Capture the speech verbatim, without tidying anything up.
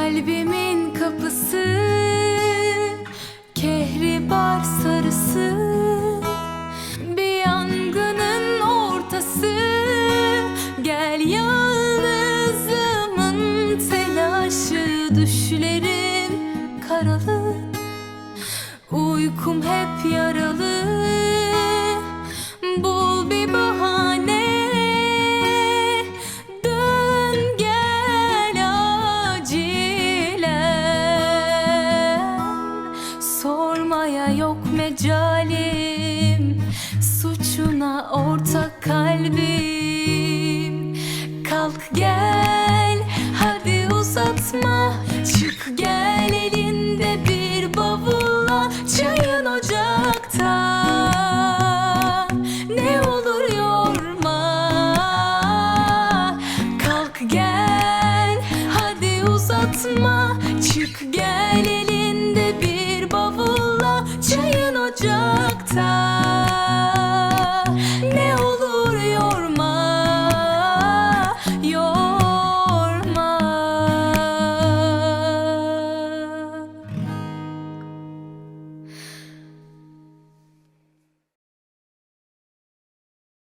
Kalbimin kapısı, kehribar sarısı, bir yangının ortası. Gel yalnızımın telaşı, düşlerim karalı, uykum hep yaralı. Bul bir bahane, dön gel acilen. Sormaya yok mecalim, suçuna ortak kalbim. Kalk gel, hadi uzatma, çık gel elinde bir bavulla. Çayın ocakta, ne olur yorma. Kalk gel, hadi uzatma, çık gel elinde bir bavulla. Çayın ocakta.